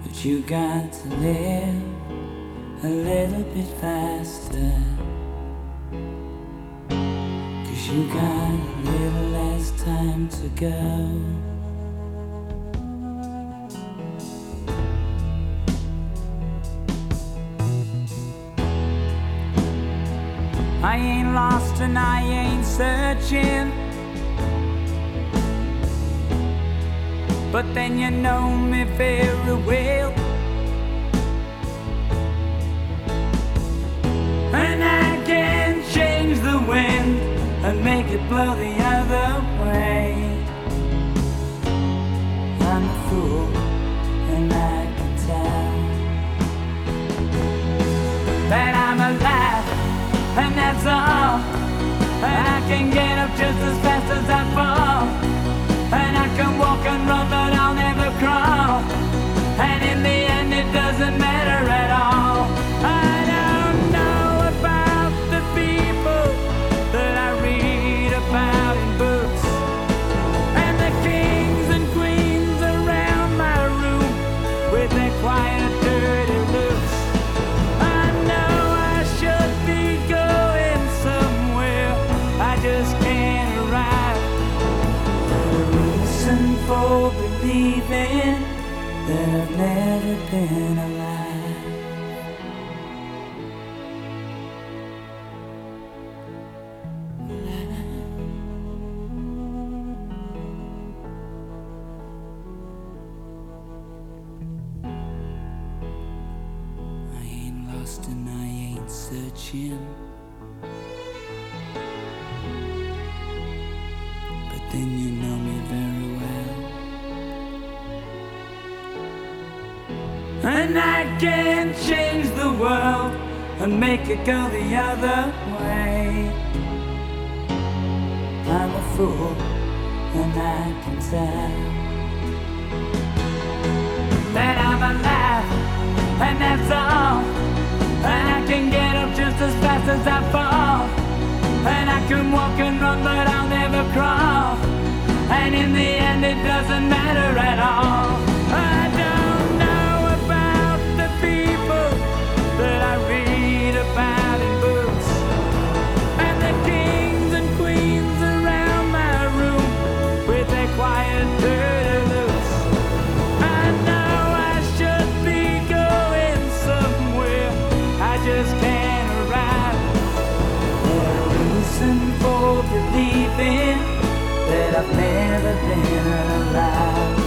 But you got to live a little bit faster, 'cause you got a little less time to go. I ain't lost and I ain't searching, but then you know me very well, and I can change the wind and make it blow the other way. I'm a fool and I can tell that I'm alive, and that's all. And I can get up just as fast as I fall, and I can walk and run but I'll never crawl, and in the end it doesn't matter at all. I don't know about the people that I read about in books, and the kings and queens around my room with their quiet dirty looks. I know I should be going somewhere, I just can't arrive. The reason for believing that I've never been alive. I ain't lost and I ain't searching, but then you know me very well, and I can change the world and make it go the other way. I'm a fool and I can tell that I'm alive, and that's all. And I can get up just as fast as I fall, and I can walk and run but I'll never crawl, and in the end it doesn't matter at all. I don't know about the people that I read about in books, and the kings and queens around my room with their quiet dirty looks. I know I should be going somewhere, I just can't arrive. There's a reason for believing that I've never been alive.